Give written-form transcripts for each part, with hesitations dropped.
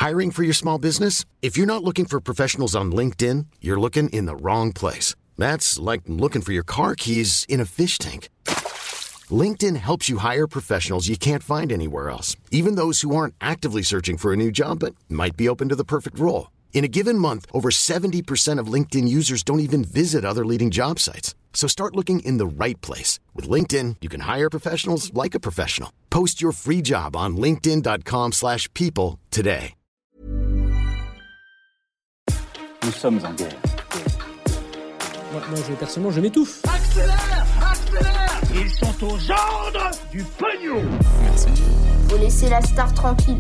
Hiring for your small business? If you're not looking for professionals on LinkedIn, you're looking in the wrong place. That's like looking for your car keys in a fish tank. LinkedIn helps you hire professionals you can't find anywhere else, even those who aren't actively searching for a new job but might be open to the perfect role. In a given month, over 70% of LinkedIn users don't even visit other leading job sites. So start looking in the right place. With LinkedIn, you can hire professionals like a professional. Post your free job on linkedin.com/people today. Nous sommes en guerre. Moi personnellement, je m'étouffe. Accélère! Accélère! Ils sont aux ordres du pognon! Merci. Faut laisser la star tranquille.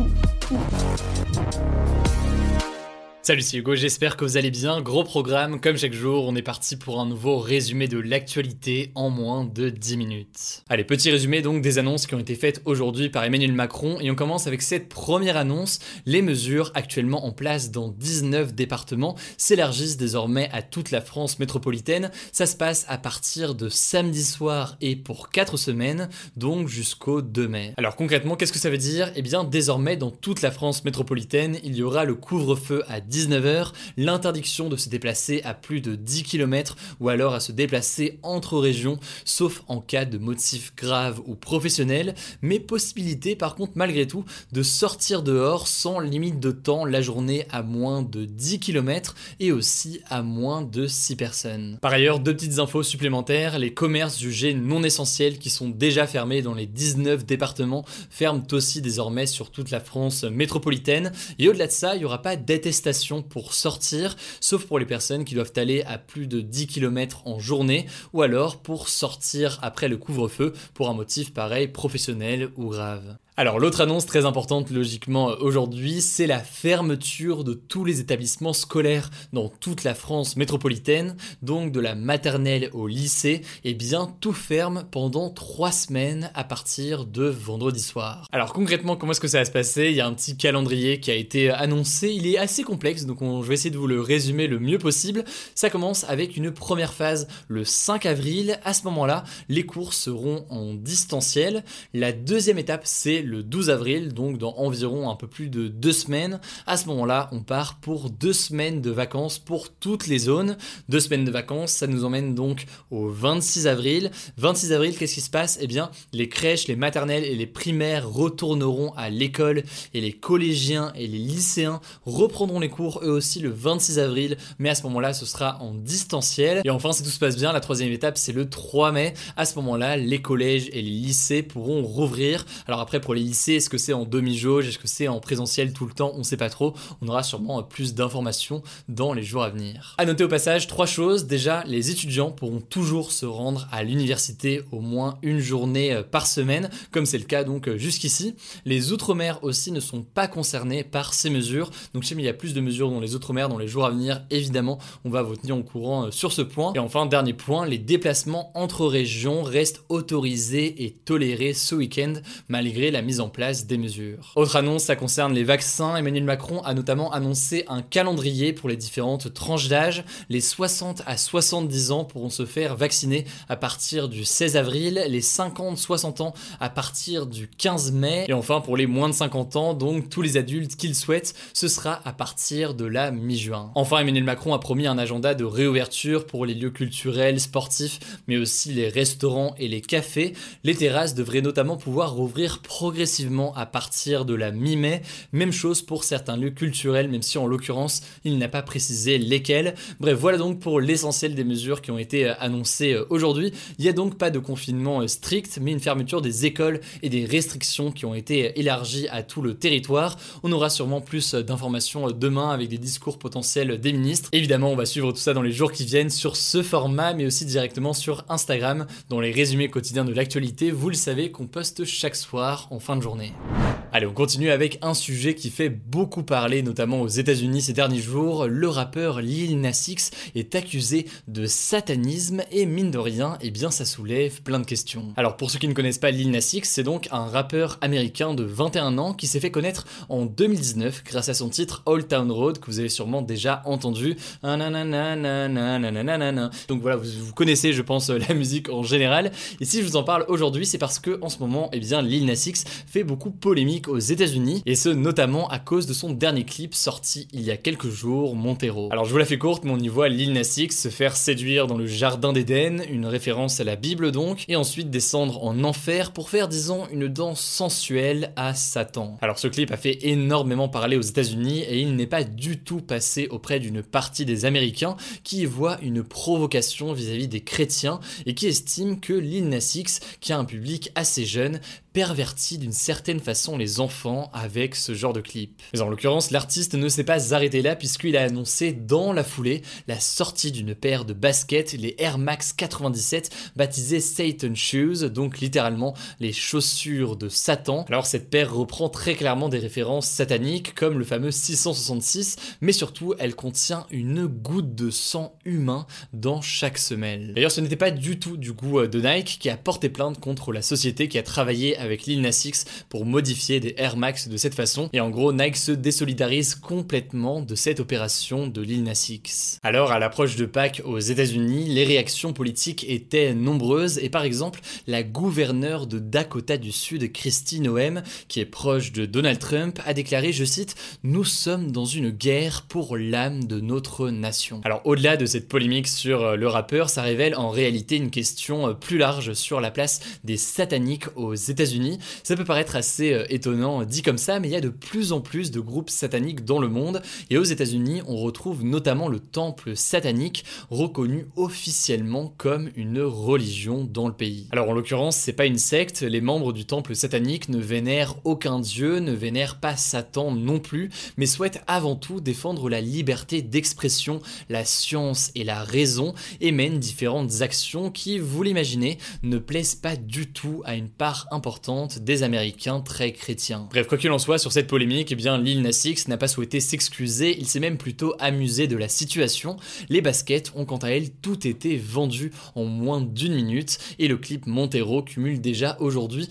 Salut, c'est Hugo, j'espère que vous allez bien. Gros programme, comme chaque jour, on est parti pour un nouveau résumé de l'actualité en moins de 10 minutes. Allez, petit résumé donc des annonces qui ont été faites aujourd'hui par Emmanuel Macron et on commence avec cette première annonce. Les mesures actuellement en place dans 19 départements s'élargissent désormais à toute la France métropolitaine. Ça se passe à partir de samedi soir et pour 4 semaines, donc jusqu'au 2 mai. Alors concrètement, qu'est-ce que ça veut dire ? Eh bien, désormais, dans toute la France métropolitaine, il y aura le couvre-feu à 19h, l'interdiction de se déplacer à plus de 10 km ou alors à se déplacer entre régions, sauf en cas de motif grave ou professionnel, mais possibilité par contre malgré tout de sortir dehors sans limite de temps la journée à moins de 10 km et aussi à moins de 6 personnes. Par ailleurs, deux petites infos supplémentaires, les commerces jugés non essentiels qui sont déjà fermés dans les 19 départements ferment aussi désormais sur toute la France métropolitaine et au-delà de ça, il n'y aura pas d'attestation pour sortir, sauf pour les personnes qui doivent aller à plus de 10 km en journée, ou alors pour sortir après le couvre-feu pour un motif pareil professionnel ou grave. Alors l'autre annonce très importante logiquement aujourd'hui, c'est la fermeture de tous les établissements scolaires dans toute la France métropolitaine, donc de la maternelle au lycée, et bien tout ferme pendant 3 semaines à partir de vendredi soir. Alors concrètement, comment est-ce que ça va se passer ? Il y a un petit calendrier qui a été annoncé, il est assez complexe, donc je vais essayer de vous le résumer le mieux possible. Ça commence avec une première phase le 5 avril, à ce moment-là, les cours seront en distanciel. La deuxième étape, c'est le 12 avril, donc dans environ un peu plus de 2 semaines. À ce moment-là, on part pour 2 semaines de vacances pour toutes les zones. 2 semaines de vacances, ça nous emmène donc au 26 avril. 26 avril, qu'est-ce qui se passe ? Eh bien, les crèches, les maternelles et les primaires retourneront à l'école et les collégiens et les lycéens reprendront les cours eux aussi le 26 avril, mais à ce moment-là, ce sera en distanciel. Et enfin, si tout se passe bien, la troisième étape, c'est le 3 mai. À ce moment-là, les collèges et les lycées pourront rouvrir. Alors après, pour les lycées, est-ce que c'est en demi-jauge, est-ce que c'est en présentiel tout le temps, on sait pas trop, on aura sûrement plus d'informations dans les jours à venir. À noter au passage 3 choses, déjà les étudiants pourront toujours se rendre à l'université au moins une journée par semaine, comme c'est le cas donc jusqu'ici. Les outre-mer aussi ne sont pas concernés par ces mesures, donc si il y a plus de mesures dans les outre-mer dans les jours à venir, évidemment on va vous tenir au courant sur ce point. Et enfin, dernier point, les déplacements entre régions restent autorisés et tolérés ce week-end malgré la mise en place des mesures. Autre annonce, ça concerne les vaccins. Emmanuel Macron a notamment annoncé un calendrier pour les différentes tranches d'âge. Les 60 à 70 ans pourront se faire vacciner à partir du 16 avril, les 50-60 ans à partir du 15 mai, et enfin pour les moins de 50 ans, donc tous les adultes qui le souhaitent, ce sera à partir de la mi-juin. Enfin, Emmanuel Macron a promis un agenda de réouverture pour les lieux culturels, sportifs, mais aussi les restaurants et les cafés. Les terrasses devraient notamment pouvoir rouvrir progressivement à partir de la mi-mai. Même chose pour certains lieux culturels, même si en l'occurrence, il n'a pas précisé lesquels. Bref, voilà donc pour l'essentiel des mesures qui ont été annoncées aujourd'hui. Il n'y a donc pas de confinement strict, mais une fermeture des écoles et des restrictions qui ont été élargies à tout le territoire. On aura sûrement plus d'informations demain avec des discours potentiels des ministres. Évidemment, on va suivre tout ça dans les jours qui viennent sur ce format, mais aussi directement sur Instagram, dans les résumés quotidiens de l'actualité. Vous le savez qu'on poste chaque soir en fin de journée. Allez, on continue avec un sujet qui fait beaucoup parler, notamment aux États-Unis ces derniers jours. Le rappeur Lil Nas X est accusé de satanisme et mine de rien, eh bien ça soulève plein de questions. Alors pour ceux qui ne connaissent pas Lil Nas X, c'est donc un rappeur américain de 21 ans qui s'est fait connaître en 2019 grâce à son titre Old Town Road que vous avez sûrement déjà entendu. Donc voilà, vous connaissez je pense la musique en général. Et si je vous en parle aujourd'hui, c'est parce que en ce moment, eh bien Lil Nas X fait beaucoup polémique satanique aux États-Unis, et ce notamment à cause de son dernier clip sorti il y a quelques jours, Montero. Alors je vous la fais courte, mais on y voit Lil Nas X se faire séduire dans le jardin d'Éden, une référence à la Bible donc, et ensuite descendre en enfer pour faire, disons, une danse sensuelle à Satan. Alors ce clip a fait énormément parler aux États-Unis et il n'est pas du tout passé auprès d'une partie des Américains qui y voient une provocation vis-à-vis des chrétiens et qui estiment que Lil Nas X, qui a un public assez jeune, pervertit d'une certaine façon les enfants avec ce genre de clip. Mais en l'occurrence, l'artiste ne s'est pas arrêté là puisqu'il a annoncé dans la foulée la sortie d'une paire de baskets, les Air Max 97, baptisées Satan Shoes, donc littéralement les chaussures de Satan. Alors cette paire reprend très clairement des références sataniques comme le fameux 666, mais surtout elle contient une goutte de sang humain dans chaque semelle. D'ailleurs ce n'était pas du tout du goût de Nike qui a porté plainte contre la société qui a travaillé avec Lil Nas X pour modifier des Air Max de cette façon, et en gros Nike se désolidarise complètement de cette opération de Lil Nas X. Alors à l'approche de Pâques aux États-Unis, les réactions politiques étaient nombreuses et par exemple la gouverneure de Dakota du Sud, Kristi Noem, qui est proche de Donald Trump, a déclaré, je cite, « Nous sommes dans une guerre pour l'âme de notre nation ». Alors au-delà de cette polémique sur le rappeur, ça révèle en réalité une question plus large sur la place des sataniques aux États-Unis. Ça peut paraître assez étonnant dit comme ça, mais il y a de plus en plus de groupes sataniques dans le monde et aux États-Unis, on retrouve notamment le temple satanique reconnu officiellement comme une religion dans le pays. Alors en l'occurrence, c'est pas une secte, les membres du temple satanique ne vénèrent aucun dieu, ne vénèrent pas Satan non plus, mais souhaitent avant tout défendre la liberté d'expression, la science et la raison et mènent différentes actions qui, vous l'imaginez, ne plaisent pas du tout à une part importante des Américains très chrétiens. Bref, quoi qu'il en soit, sur cette polémique, eh bien Lil Nas X n'a pas souhaité s'excuser, il s'est même plutôt amusé de la situation. Les baskets ont quant à elles tout été vendues en moins d'1 minute et le clip Montero cumule déjà aujourd'hui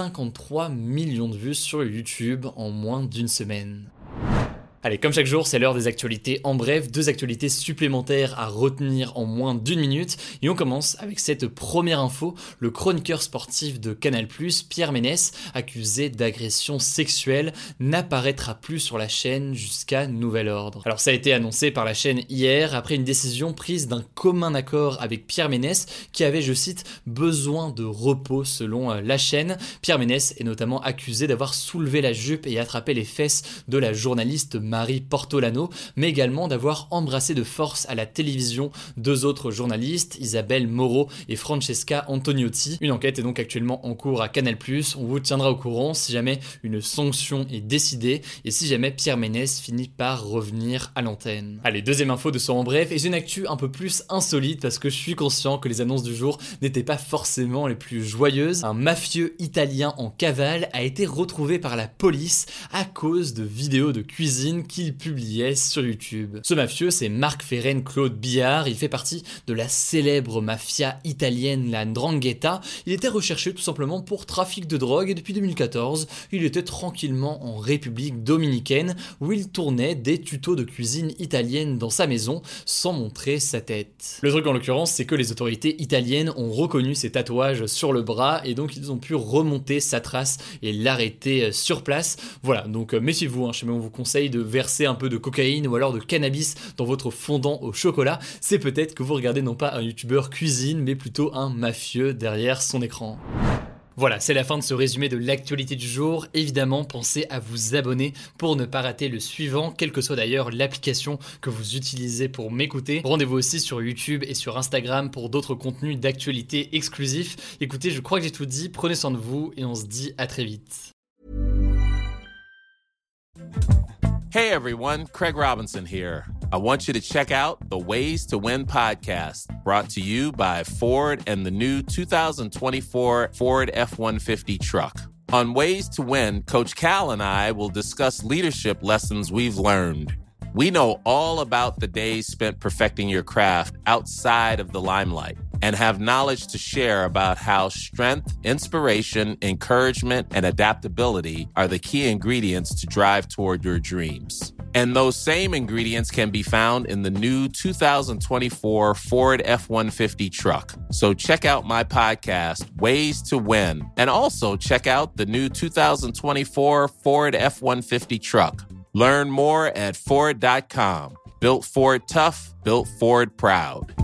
53 millions de vues sur YouTube en moins d'1 semaine. Allez, comme chaque jour, c'est l'heure des actualités. En bref, 2 actualités supplémentaires à retenir en moins d'1 minute. Et on commence avec cette première info. Le chroniqueur sportif de Canal+, Pierre Ménès, accusé d'agression sexuelle, n'apparaîtra plus sur la chaîne jusqu'à nouvel ordre. Alors ça a été annoncé par la chaîne hier, après une décision prise d'un commun accord avec Pierre Ménès, qui avait, je cite, besoin de repos selon la chaîne. Pierre Ménès est notamment accusé d'avoir soulevé la jupe et attrapé les fesses de la journaliste Marie Portolano, mais également d'avoir embrassé de force à la télévision 2 autres journalistes, Isabelle Moreau et Francesca Antoniotti. Une enquête est donc actuellement en cours à Canal+, on vous tiendra au courant si jamais une sanction est décidée et si jamais Pierre Ménès finit par revenir à l'antenne. Allez, deuxième info de ce En Bref, et j'ai une actu un peu plus insolite parce que je suis conscient que les annonces du jour n'étaient pas forcément les plus joyeuses. Un mafieux italien en cavale a été retrouvé par la police à cause de vidéos de cuisine qu'il publiait sur YouTube. Ce mafieux, c'est Marc Ferenc Claude Billard, il fait partie de la célèbre mafia italienne, la 'Ndrangheta. Il était recherché tout simplement pour trafic de drogue et depuis 2014, il était tranquillement en République dominicaine où il tournait des tutos de cuisine italienne dans sa maison sans montrer sa tête. Le truc en l'occurrence, c'est que les autorités italiennes ont reconnu ses tatouages sur le bras et donc ils ont pu remonter sa trace et l'arrêter sur place. Voilà, donc méfiez-vous, je sais même on vous conseille de verser un peu de cocaïne ou alors de cannabis dans votre fondant au chocolat, c'est peut-être que vous regardez non pas un youtubeur cuisine, mais plutôt un mafieux derrière son écran. Voilà, c'est la fin de ce résumé de l'actualité du jour. Évidemment, pensez à vous abonner pour ne pas rater le suivant, quelle que soit d'ailleurs l'application que vous utilisez pour m'écouter. Rendez-vous aussi sur YouTube et sur Instagram pour d'autres contenus d'actualité exclusifs. Écoutez, je crois que j'ai tout dit, prenez soin de vous et on se dit à très vite. Hey everyone, Craig Robinson here. I want you to check out the Ways to Win podcast, brought to you by Ford and the new 2024 Ford F-150 truck. On Ways to Win, Coach Cal and I will discuss leadership lessons we've learned. We know all about the days spent perfecting your craft outside of the limelight and have knowledge to share about how strength, inspiration, encouragement, and adaptability are the key ingredients to drive toward your dreams. And those same ingredients can be found in the new 2024 Ford F-150 truck. So check out my podcast, Ways to Win, and also check out the new 2024 Ford F-150 truck. Learn more at Ford.com. Built Ford tough, built Ford proud.